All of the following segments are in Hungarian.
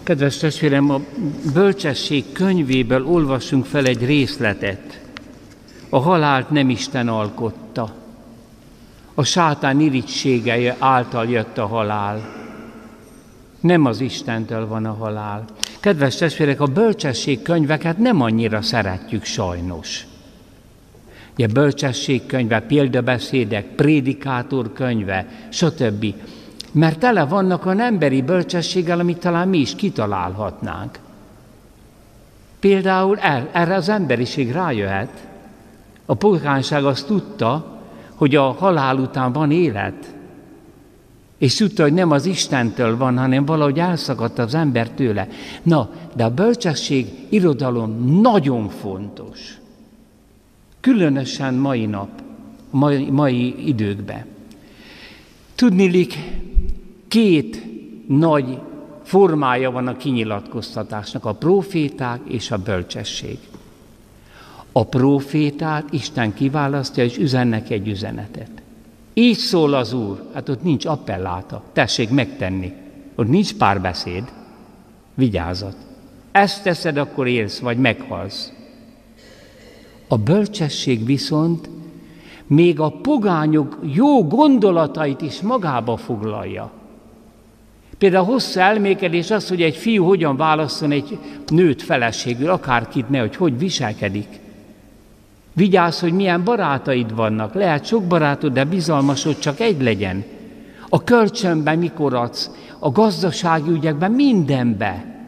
Kedves testvérem, a bölcsesség könyvéből olvassunk fel egy részletet. A halált nem Isten alkotta. A sátán irigysége által jött a halál. Nem az Istentől van a halál. Kedves testvérek, a bölcsesség könyveket nem annyira szeretjük sajnos. Ugye bölcsesség könyve, példabeszédek, prédikátor könyve, stb. Mert tele vannak olyan emberi bölcsességgel, amit talán mi is kitalálhatnánk. Például erre az emberiség rájöhet. A pogányság azt tudta, hogy a halál után van élet, és tudta, hogy nem az Istentől van, hanem valahogy elszakadt az ember tőle. Na, de a bölcsesség irodalom nagyon fontos. Különösen mai nap, mai időkben. Tudniillik, két nagy formája van a kinyilatkoztatásnak, a próféták és a bölcsesség. A prófétát Isten kiválasztja, és üzennek egy üzenetet. Így szól az Úr, hát ott nincs appelláta, tessék megtenni. Ott nincs párbeszéd, vigyázat. Ezt teszed, akkor élsz, vagy meghalsz. A bölcsesség viszont még a pogányok jó gondolatait is magába foglalja. Például a hosszú elmékedés az, hogy egy fiú hogyan válasszon egy nőt feleségül, akárkit ne, hogy viselkedik. Vigyázz, hogy milyen barátaid vannak. Lehet sok barátod, de bizalmasod csak egy legyen. A kölcsönben mikor adsz, a gazdasági ügyekben, mindenbe.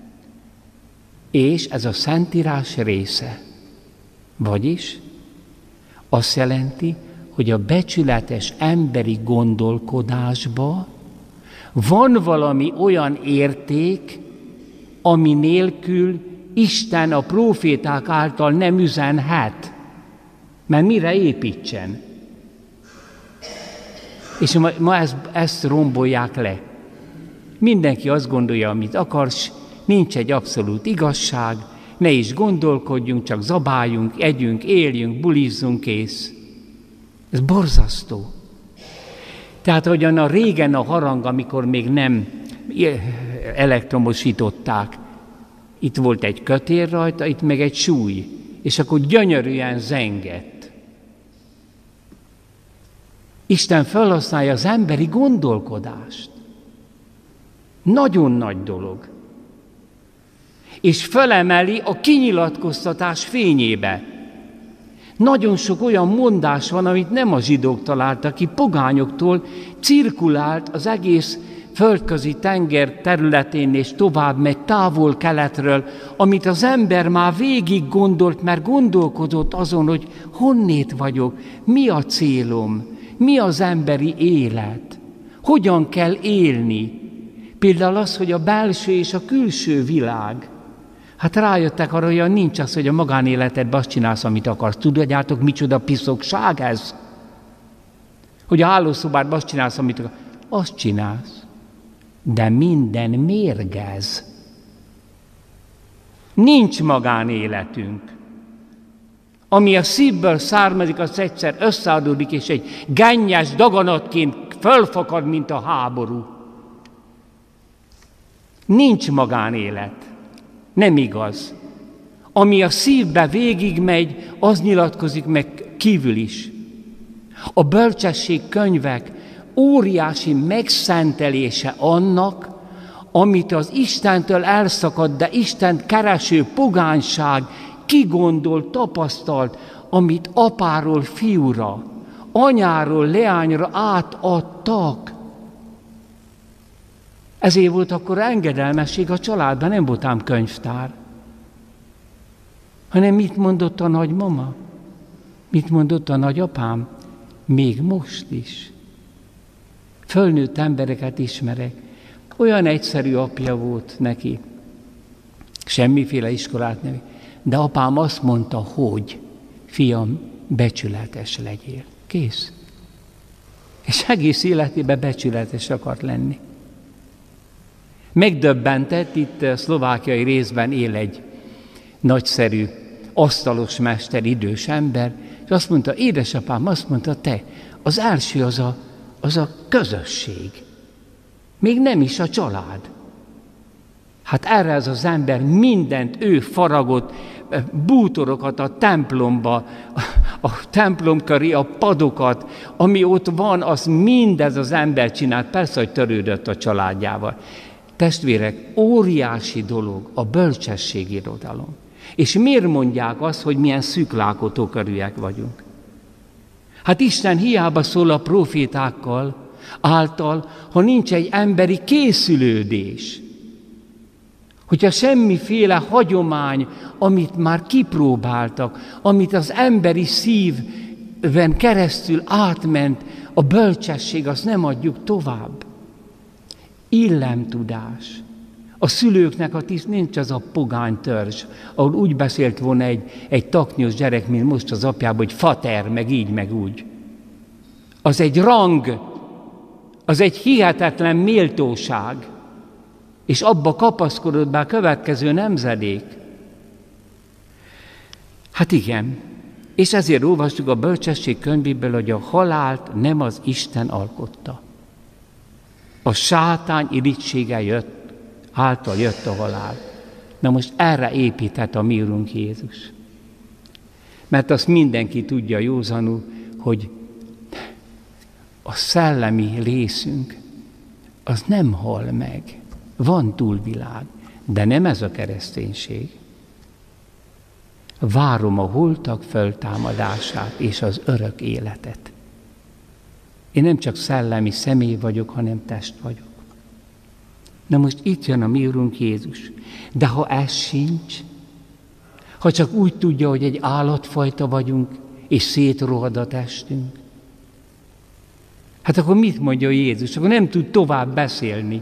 És ez a Szentírás része. Vagyis azt jelenti, hogy a becsületes emberi gondolkodásba van valami olyan érték, ami nélkül Isten a próféták által nem üzenhet. Mert mire építsen? És ma ezt rombolják le. Mindenki azt gondolja, amit akarsz, nincs egy abszolút igazság, ne is gondolkodjunk, csak zabáljunk, együnk, éljünk, bulizzunk, kész. Ez borzasztó. Tehát, ahogyan a régen a harang, amikor még nem elektromosították, itt volt egy kötél rajta, itt meg egy súly, és akkor gyönyörűen zengett. Isten felhasználja az emberi gondolkodást. Nagyon nagy dolog. És felemeli a kinyilatkoztatás fényébe. Nagyon sok olyan mondás van, amit nem a zsidók találtak ki, pogányoktól cirkulált az egész földközi tenger területén, és tovább megy távol-keletről, amit az ember már végig gondolt, mert gondolkodott azon, hogy honnét vagyok, mi a célom, mi az emberi élet, hogyan kell élni. Például az, hogy a belső és a külső világ. Hát rájöttek arra, hogy nincs az, hogy a magánéletedben azt csinálsz, amit akarsz. Tudjátok, micsoda piszokság ez? Hogy a hálószobádban azt csinálsz, amit akarsz. Azt csinálsz. De minden mérgez. Nincs magánéletünk. Ami a szívből származik, az egyszer összeadódik, és egy gennyes daganatként fölfakad, mint a háború. Nincs magánélet. Nem igaz. Ami a szívbe végigmegy, az nyilatkozik meg kívül is. A bölcsesség könyvek óriási megszentelése annak, amit az Istentől elszakadt, de Istent kereső pogányság kigondolt, tapasztalt, amit apáról fiúra, anyáról leányra átadtak. Ezért volt akkor engedelmesség a családban, nem voltam könyvtár. Hanem mit mondott a nagymama? Mit mondott a nagyapám? Még most is. Fölnőtt embereket ismerek. Olyan egyszerű apja volt neki. Semmiféle iskolát nem. De apám azt mondta, hogy fiam, becsületes legyél. Kész. És egész életében becsületes akart lenni. Megdöbbentett, itt a szlovákiai részben él egy nagyszerű asztalos mester, idős ember, és azt mondta, édesapám, azt mondta, te, az első az a közösség. Még nem is a család. Hát erre ez az ember mindent, ő faragott, bútorokat a templomba, a templom köré, a padokat, ami ott van, az mindez az ember csinált, persze, hogy törődött a családjával. Testvérek, óriási dolog a bölcsességirodalom. És miért mondják azt, hogy milyen szűklákotókörűek vagyunk? Hát Isten hiába szól a profétákkal által, ha nincs egy emberi készülődés. Hogyha semmiféle hagyomány, amit már kipróbáltak, amit az emberi szívben keresztül átment, a bölcsesség, azt nem adjuk tovább. Illemtudás. A szülőknek a tiszt nincs az a pogány törzs, ahol úgy beszélt volna egy taknyos gyerek, mint most az apjában, hogy fater, meg így, meg úgy. Az egy rang, az egy hihetetlen méltóság, és abba kapaszkodott be a következő nemzedék. Hát igen, és ezért olvastuk a bölcsesség könyvéből, hogy a halált nem az Isten alkotta. A sátány irigysége által jött a halál. Na most erre épített a mi Urunk Jézus. Mert azt mindenki tudja józanul, hogy a szellemi részünk az nem hal meg. Van túlvilág, de nem ez a kereszténység. Várom a holtak föltámadását és az örök életet. Én nem csak szellemi személy vagyok, hanem test vagyok. Na most itt jön a mi Urunk Jézus. De ha ez sincs, ha csak úgy tudja, hogy egy állatfajta vagyunk, és szétrohad a testünk, hát akkor mit mondja Jézus? Akkor nem tud tovább beszélni.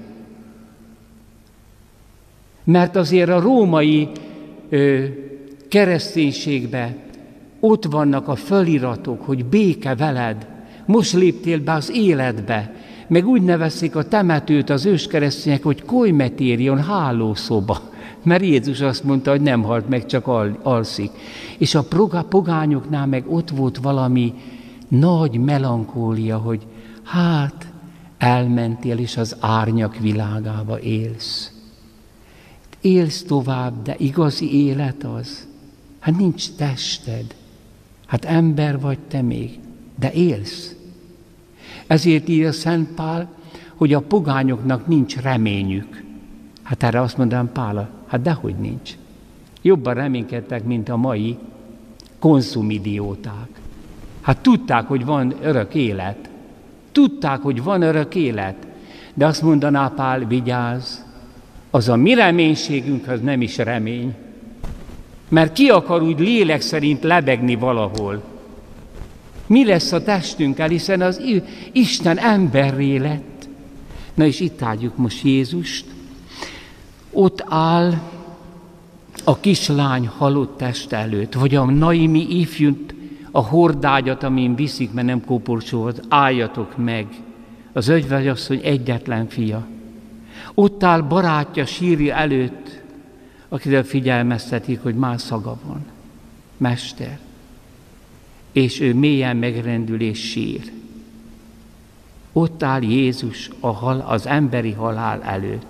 Mert azért a római kereszténységben ott vannak a föliratok, hogy béke veled, most léptél be az életbe, meg úgy nevezik a temetőt az őskeresztények, hogy kolymetérion, hálószoba, mert Jézus azt mondta, hogy nem halt meg, csak alszik. És a pogányoknál meg ott volt valami nagy melankólia, hogy hát elmentél, és az árnyak világába élsz. Élsz tovább, de igazi élet az. Hát nincs tested. Hát ember vagy te még, de élsz. Ezért írja Szent Pál, hogy a pogányoknak nincs reményük. Hát erre azt mondanám Pál, hát dehogy nincs. Jobban reménykedtek, mint a mai konszumidióták. Hát tudták, hogy van örök élet. Tudták, hogy van örök élet. De azt mondaná Pál, vigyázz, az a mi reménységünk, az nem is remény. Mert ki akar úgy lélek szerint lebegni valahol? Mi lesz a testünkkel, hiszen az Isten emberré lett. Na és itt álljuk most Jézust. Ott áll a kislány halott teste előtt, vagy a Naimi ifjút, a hordágyat, amin viszik, mert nem koporsóhoz, álljatok meg. Az ögyvegasszony egyetlen fia. Ott áll barátja sírja előtt, akitől figyelmeztetik, hogy már szaga van. Mester. És ő mélyen megrendül és sír. Ott áll Jézus az emberi halál előtt.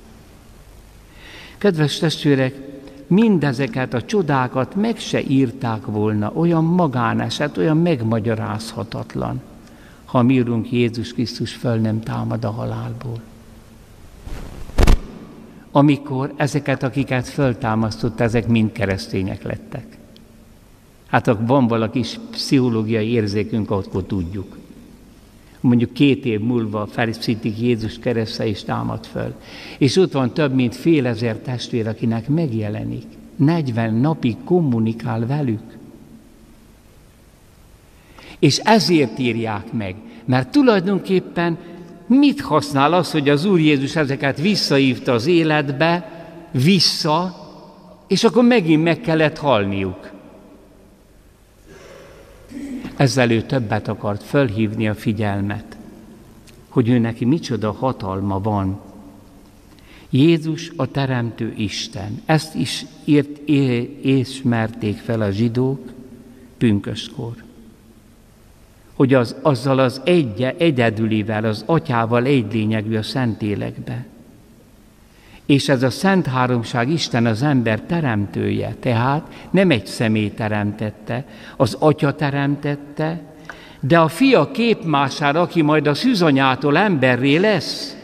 Kedves testvérek, mindezeket a csodákat meg se írták volna, olyan magáneset, olyan megmagyarázhatatlan, ha mi Urunk Jézus Krisztus föl nem támad a halálból. Amikor ezeket, akiket föltámasztott, ezek mind keresztények lettek. Hát ha van valaki pszichológiai érzékünk, akkor tudjuk. Mondjuk 2 év múlva felszítik Jézus keresztre és támad föl. És ott van több mint 5000 testvér, akinek megjelenik. 40 napig kommunikál velük. És ezért írják meg. Mert tulajdonképpen mit használ az, hogy az Úr Jézus ezeket visszahívta az életbe, és akkor megint meg kellett halniuk. Ezzel ő többet akart fölhívni a figyelmet, hogy ő neki micsoda hatalma van. Jézus a teremtő Isten. Ezt is ismerték fel a zsidók pünköstkor. Hogy azzal az egyedülivel, az atyával egy lényegű a Szentlélekbe. És ez a Szent Háromság, Isten az ember teremtője, tehát nem egy személy teremtette, az Atya teremtette, de a Fia képmására, aki majd a szűzanyától emberré lesz,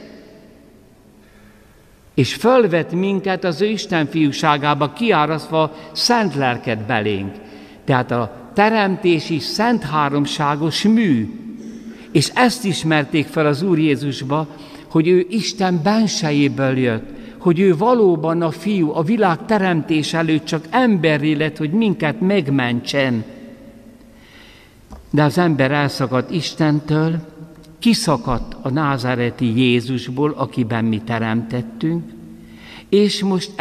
és fölvet minket az ő Isten fiúságába, kiárasztva szent lelket belénk. Tehát a teremtés is szent háromságos mű. És ezt ismerték fel az Úr Jézusba, hogy ő Isten bensejéből jött, hogy ő valóban a Fiú, a világ teremtés előtt csak emberré lett, hogy minket megmentsen. De az ember elszakadt Istentől, kiszakadt a názáreti Jézusból, akiben mi teremtettünk, és most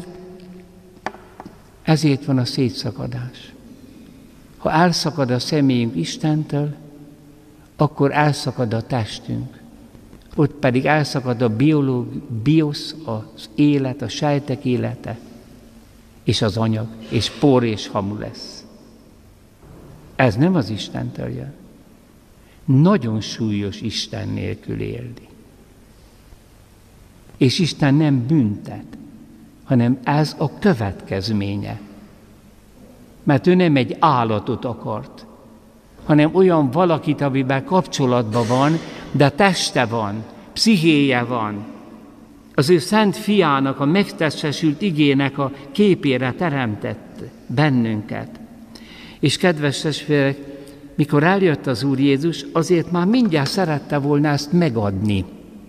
ezért van a szétszakadás. Ha elszakad a személyünk Istentől, akkor elszakad a testünk. Ott pedig elszakad a biosz, az élet, a sejtek élete, és az anyag, és por és hamu lesz. Ez nem az Istentől jön. Nagyon súlyos Isten nélkül élni. És Isten nem büntet, hanem ez a következménye. Mert ő nem egy állatot akart, hanem olyan valakit, amiben kapcsolatban van, de teste van, pszichéje van. Az ő szent fiának, a megtestesült igének a képére teremtett bennünket. És kedves testvérek, mikor eljött az Úr Jézus, azért már mindjárt szerette volna ezt megadni.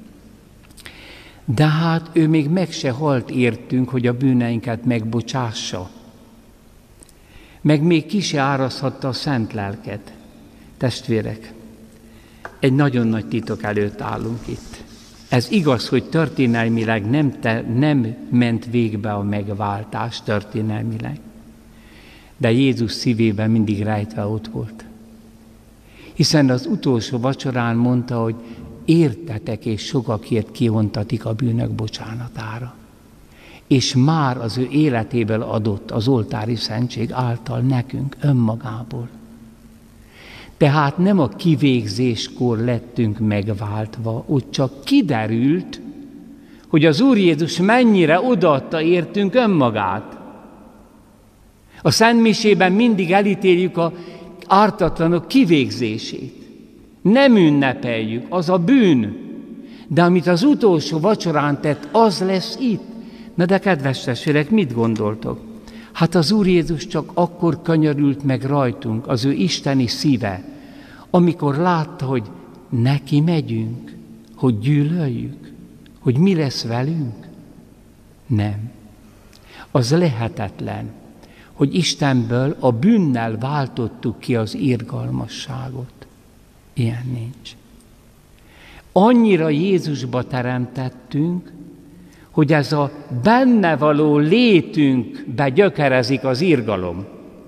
De hát ő még meg se halt értünk, hogy a bűneinket megbocsássa. Meg még ki se árazhatta a szent lelket. Testvérek, egy nagyon nagy titok előtt állunk itt. Ez igaz, hogy történelmileg nem ment végbe a megváltás történelmileg, de Jézus szívében mindig rejtve ott volt. Hiszen az utolsó vacsorán mondta, hogy értetek és sokakért kiontatik a bűnök bocsánatára. És már az ő életéből adott az oltári szentség által nekünk önmagából. Tehát nem a kivégzéskor lettünk megváltva, úgy csak kiderült, hogy az Úr Jézus mennyire odaadta értünk önmagát. A szentmisében mindig elítéljük az ártatlanok kivégzését. Nem ünnepeljük, az a bűn. De amit az utolsó vacsorán tett, az lesz itt. Na de kedves testvérek, mit gondoltok? Hát az Úr Jézus csak akkor könyörült meg rajtunk, az ő isteni szíve, amikor látta, hogy neki megyünk, hogy gyűlöljük, hogy mi lesz velünk. Nem. Az lehetetlen, hogy Istenből a bűnnel váltottuk ki az irgalmasságot. Ilyen nincs. Annyira Jézusba teremtettünk, hogy ez a benne való létünkbe gyökerezik az irgalom.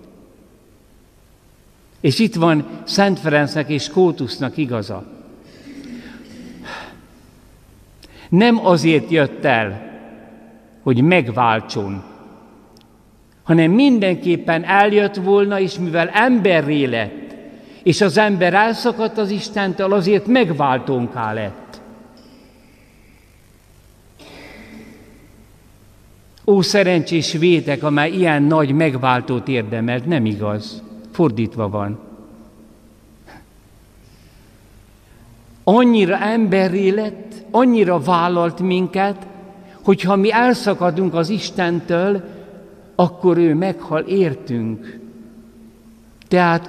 És itt van Szent Ferencnek és Kótusznak igaza. Nem azért jött el, hogy megváltson, hanem mindenképpen eljött volna, és mivel emberré lett, és az ember elszakadt az Istentől, azért megváltónká lett. Ó, szerencsés vétek, amely ilyen nagy megváltót érdemelt, nem igaz. Fordítva van. Annyira emberré lett, annyira vállalt minket, hogyha mi elszakadunk az Istentől, akkor ő meghal értünk. Tehát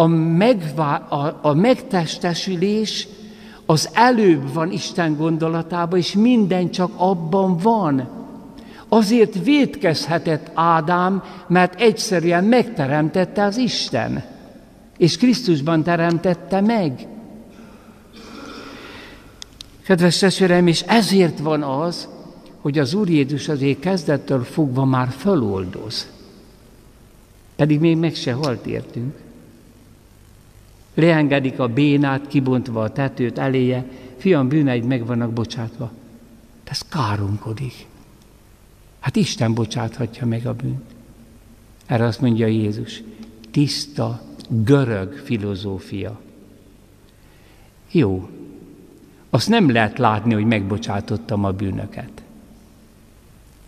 a megtestesülés az előbb van Isten gondolatában, és minden csak abban van. Azért vétkezhetett Ádám, mert egyszerűen megteremtette az Isten, és Krisztusban teremtette meg. Kedves testvérem, és ezért van az, hogy az Úr Jézus azért kezdettől fogva már föloldoz. Pedig még meg se halt értünk. Leengedik a bénát, kibontva a tetőt eléje, fiam, bűneid meg vannak bocsátva. De ez káromkodik. Hát Isten bocsáthatja meg a bűnt. Erre azt mondja Jézus, tiszta görög filozófia. Jó, azt nem lehet látni, hogy megbocsátottam a bűnöket.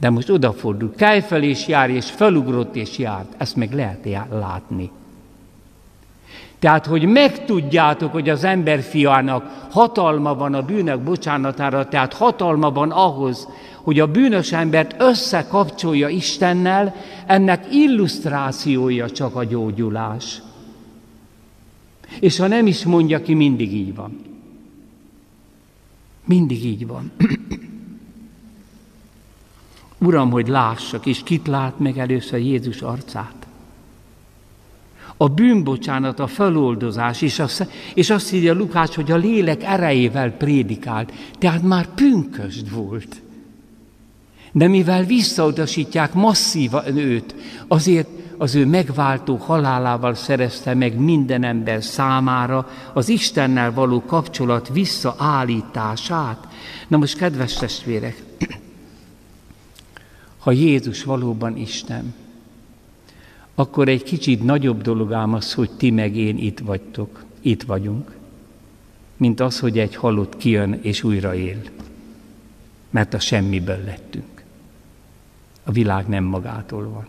De most odafordult, kelj fel és járj, és felugrott és járt. Ezt meg lehet látni. Tehát, hogy megtudjátok, hogy az emberfiának hatalma van a bűnök bocsánatára, tehát hatalma van ahhoz, hogy a bűnös embert összekapcsolja Istennel, ennek illusztrációja csak a gyógyulás. És ha nem is mondja ki, mindig így van. Mindig így van. Uram, hogy lássak, és kit lát meg először Jézus arcát? A bűnbocsánat, a feloldozás, és azt írja Lukács, hogy a lélek erejével prédikált, tehát már pünkösd volt. De mivel visszautasítják masszívan őt, azért az ő megváltó halálával szerezte meg minden ember számára az Istennel való kapcsolat visszaállítását. Na most, kedves testvérek, ha Jézus valóban Isten, akkor egy kicsit nagyobb dolog ám az, hogy ti meg én itt vagytok, itt vagyunk, mint az, hogy egy halott kijön és újra él. Mert a semmiből lettünk. A világ nem magától van.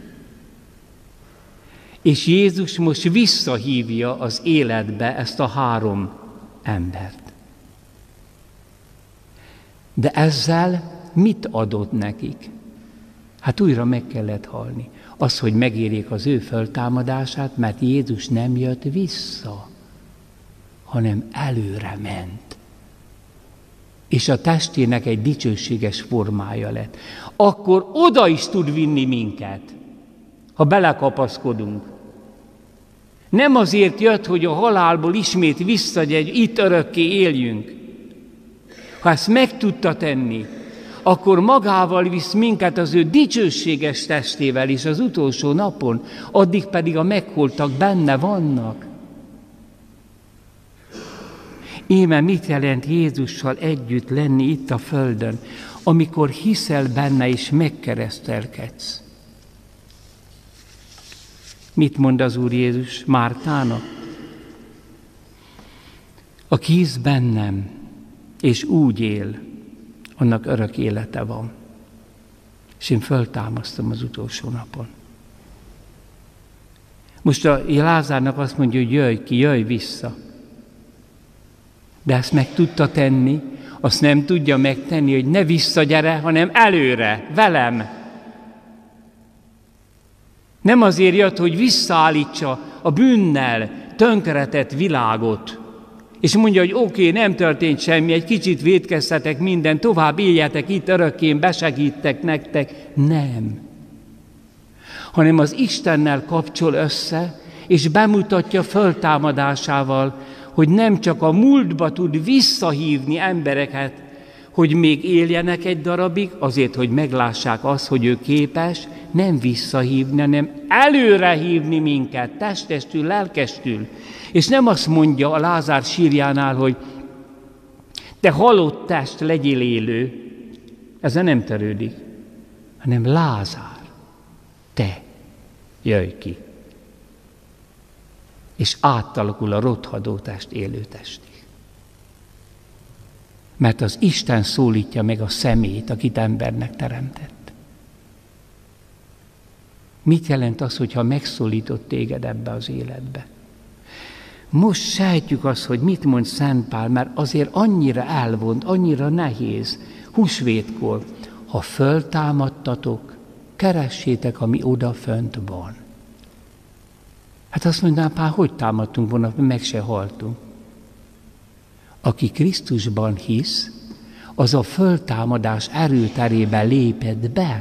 És Jézus most visszahívja az életbe ezt a 3 embert. De ezzel mit adott nekik? Hát újra meg kellett halni. Az, hogy megérjék az ő föltámadását, mert Jézus nem jött vissza, hanem előre ment. És a testének egy dicsőséges formája lett. Akkor oda is tud vinni minket, ha belekapaszkodunk. Nem azért jött, hogy a halálból ismét visszagyegy, itt örökké éljünk. Ha ezt meg tudta tenni, akkor magával visz minket az ő dicsőséges testével is az utolsó napon, addig pedig a megholtak benne vannak. Íme mit jelent Jézussal együtt lenni itt a földön, amikor hiszel benne és megkeresztelkedsz? Mit mond az Úr Jézus Mártának? Aki hisz bennem, és úgy él, annak örök élete van. És én föltámasztom az utolsó napon. Most a Lázárnak azt mondja, hogy jöjj ki, jöjj vissza. De ezt meg tudta tenni, azt nem tudja megtenni, hogy ne visszagyere, hanem előre, velem. Nem azért jött, hogy visszaállítsa a bűnnel tönkretett világot, és mondja, hogy oké, nem történt semmi, egy kicsit vétkeztetek minden, tovább éljetek itt örökkén, besegítek nektek. Nem. Hanem az Istennel kapcsol össze, és bemutatja föltámadásával, hogy nem csak a múltba tud visszahívni embereket, hogy még éljenek egy darabig, azért, hogy meglássák azt, hogy ő képes nem visszahívni, hanem előre hívni minket, testestül, lelkestül. És nem azt mondja a Lázár sírjánál, hogy te halott test, legyél élő. Ezzel nem törődik, hanem Lázár, te jöjj ki. És átalakul a rothadó test élő testé. Mert az Isten szólítja meg a személyt, akit embernek teremtett. Mit jelent az, hogyha megszólított téged ebbe az életbe? Most sejtjük azt, hogy mit mond Szent Pál, mert azért annyira elvont, annyira nehéz, húsvétkor, ha föltámadtatok, keressétek, ami odafönt van. Hát azt mondanám, Pál, hogy támadtunk volna, meg se haltunk. Aki Krisztusban hisz, az a föltámadás erőterébe lépett be.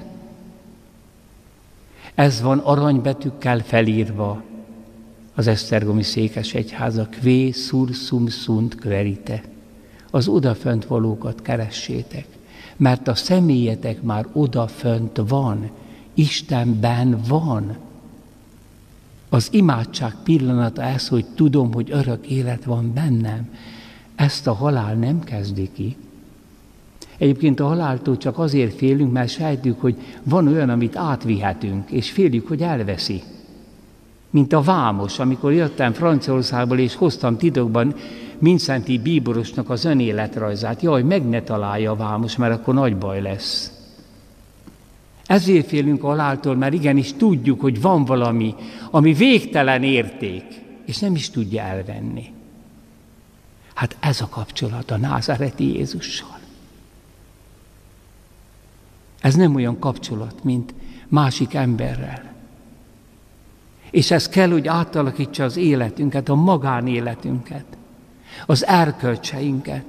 Ez van aranybetűkkel felírva az esztergomi székesegyháza, quae sursum sunt querite. Az odafönt valókat keressétek, mert a személyetek már odafönt van, Istenben van. Az imádság pillanata ez, hogy tudom, hogy örök élet van bennem. Ezt a halál nem kezdi ki. Egyébként a haláltól csak azért félünk, mert sejtjük, hogy van olyan, amit átvihetünk, és féljük, hogy elveszi. Mint a vámos, amikor jöttem Franciaországból, és hoztam titokban Mindszenty bíborosnak az önéletrajzát. Jaj, meg ne találja a vámos, mert akkor nagy baj lesz. Ezért félünk a haláltól, mert igenis tudjuk, hogy van valami, ami végtelen érték, és nem is tudja elvenni. Hát ez a kapcsolat a názáreti Jézussal. Ez nem olyan kapcsolat, mint másik emberrel. És ez kell, hogy átalakítsa az életünket, a magánéletünket, az erkölcseinket.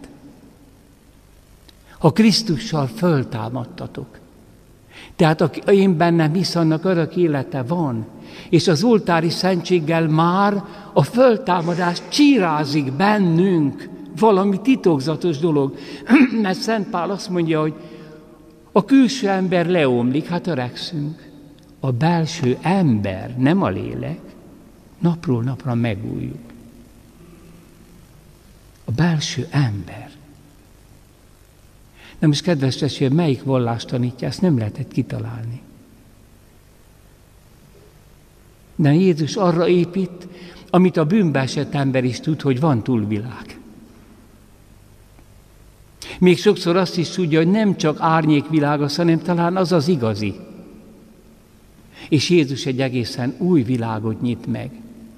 Ha Krisztussal föltámadtatok, tehát én bennem hisz, annak örök élete van, és az oltári szentséggel már a föltámadás csírázik bennünk, valami titokzatos dolog. Mert Szent Pál azt mondja, hogy a külső ember leomlik, hát öregszünk. A belső ember, nem a lélek, napról napra megújul. A belső ember. Na most, kedves testvér, melyik vallást tanítja? Ezt nem lehetett kitalálni. De Jézus arra épít, amit a bűnbe esett ember is tud, hogy van túlvilág. Még sokszor azt is tudja, hogy nem csak árnyékvilág az, hanem talán az az igazi. És Jézus egy egészen új világot nyit meg.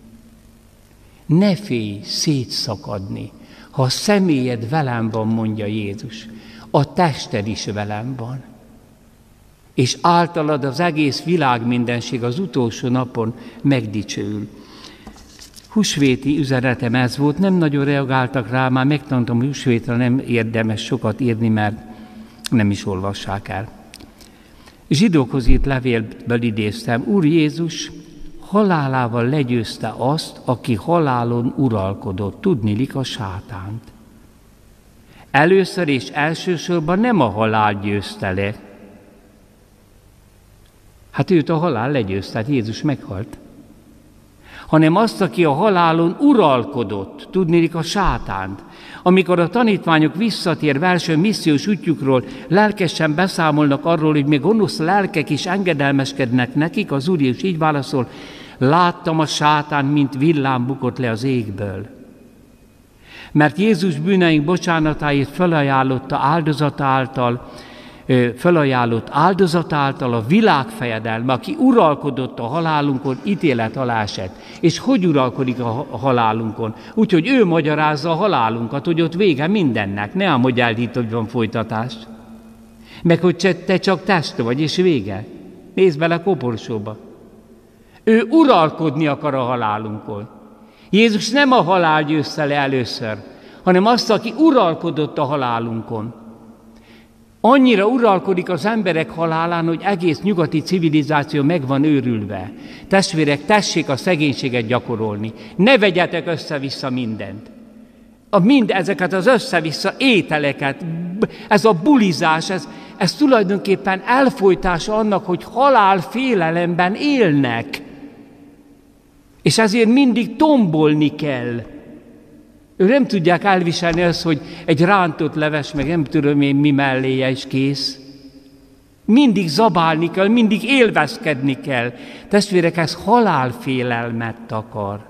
Ne félj szétszakadni, ha a személyed velem van, mondja Jézus, a tested is velem van. És általad az egész világ mindenség az utolsó napon megdicsőül. Húsvéti üzenetem ez volt, nem nagyon reagáltak rá, már megtanultam, hogy húsvétre nem érdemes sokat írni, mert nem is olvassák el. Zsidókhoz írt levélből idéztem, Úr Jézus halálával legyőzte azt, aki halálon uralkodott, tudniillik a sátánt. Először és elsősorban nem a halál győzte le. Hát őt a halál legyőzte, tehát Jézus meghalt. Hanem azt, aki a halálon uralkodott, tudniillik a sátánt. Amikor a tanítványok visszatérve első missziós útjukról lelkesen beszámolnak arról, hogy még gonosz lelkek is engedelmeskednek nekik, az Úr Jézus így válaszol, láttam a sátán, mint villám bukott le az égből. Mert Jézus bűneink bocsánatáért felajánlott áldozat által a világfejedelme, aki uralkodott a halálunkon, ítélet alá esett. És hogy uralkodik a halálunkon? Úgyhogy ő magyarázza a halálunkat, hogy ott vége mindennek. Ne ám, hogy elhitt, hogy van folytatás. Meg hogy te csak test vagy, és vége. Nézd bele a koporsóba. Ő uralkodni akar a halálunkon. Jézus nem a halál győzte le először, hanem azt, aki uralkodott a halálunkon. Annyira uralkodik az emberek halálán, hogy egész nyugati civilizáció meg van őrülve. Testvérek, tessék a szegénységet gyakorolni. Ne vegyetek össze-vissza mindent. Ezeket az össze-vissza ételeket, ez a bulizás, ez tulajdonképpen elfojtása annak, hogy halálfélelemben élnek. És ezért mindig tombolni kell. Ők nem tudják elviselni azt, hogy egy rántott leves, meg nem tudom én mi melléje is kész. Mindig zabálni kell, mindig élvezkedni kell. Testvérek, ez halálfélelmet takar.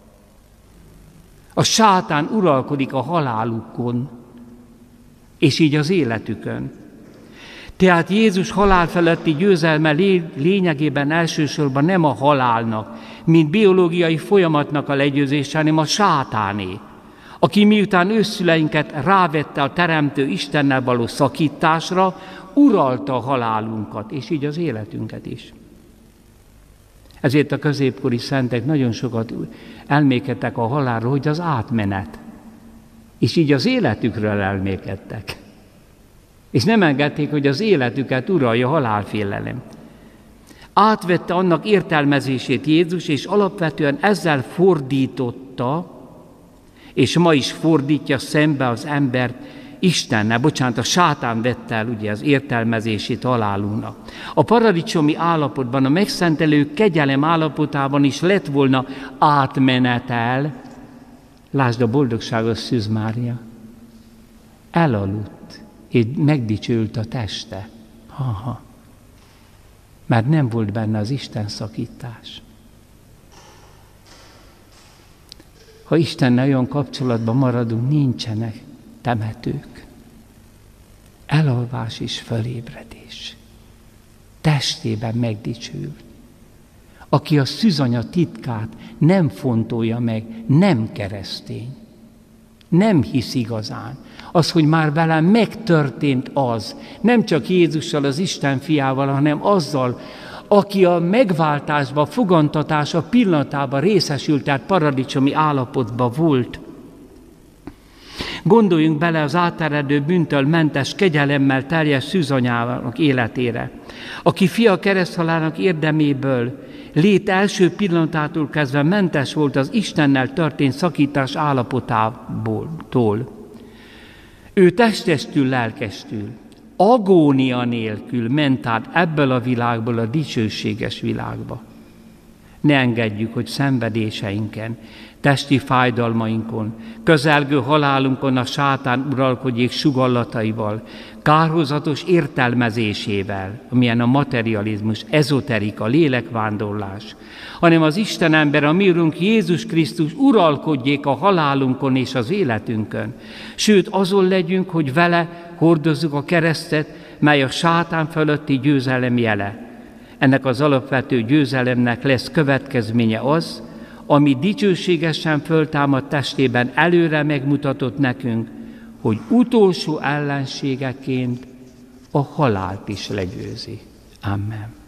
A sátán uralkodik a halálukon, és így az életükön. Tehát Jézus halál feletti győzelme lényegében elsősorban nem a halálnak, mint biológiai folyamatnak a legyőzése, hanem a sátáné, aki miután ősszüleinket rávette a Teremtő Istennel való szakításra, uralta a halálunkat, és így az életünket is. Ezért a középkori szentek nagyon sokat elmékedtek a halálról, hogy az átmenet, és így az életükről elmékedtek. És nem engedték, hogy az életüket uralja halálfélelem. Átvette annak értelmezését Jézus, és alapvetően ezzel fordította, és ma is fordítja szembe az embert Istennel, a sátán vette el ugye az értelmezését halálunknak. A paradicsomi állapotban, a megszentelő kegyelem állapotában is lett volna átmenetel, lásd a boldogságos Szűz Mária, elaludt, és megdicsőült a teste. Mert nem volt benne az Isten szakítás. Ha Istennel olyan kapcsolatban maradunk, nincsenek temetők. Elalvás és fölébredés. testében megdicsőült. Aki a szűzanya titkát nem fontolja meg, nem keresztény. Nem hisz igazán. Az, hogy már velem megtörtént az, nem csak Jézussal, az Isten fiával, hanem azzal, aki a megváltásba, fogantatása pillanatában részesült, tehát paradicsomi állapotban volt. Gondoljunk bele az áteredő bűntől mentes, kegyelemmel teljes szűzanyának életére, aki fia kereszthalálának érdeméből lét első pillanatától kezdve mentes volt az Istennel történt szakítás állapotától. Ő testestül, lelkestül, agónia nélkül ment át ebből a világból a dicsőséges világba. Ne engedjük, hogy szenvedéseinken, testi fájdalmainkon, közelgő halálunkon a sátán uralkodjék sugallataival, kárhozatos értelmezésével, amilyen a materializmus, ezoterika, lélekvándorlás, hanem az Isten ember, a mi Urunk Jézus Krisztus uralkodjék a halálunkon és az életünkön. Sőt, azon legyünk, hogy vele hordozzuk a keresztet, mely a sátán fölötti győzelem jele. Ennek az alapvető győzelemnek lesz következménye az, ami dicsőségesen föltámadt testében előre megmutatott nekünk, hogy utolsó ellenségeként a halált is legyőzi. Amen.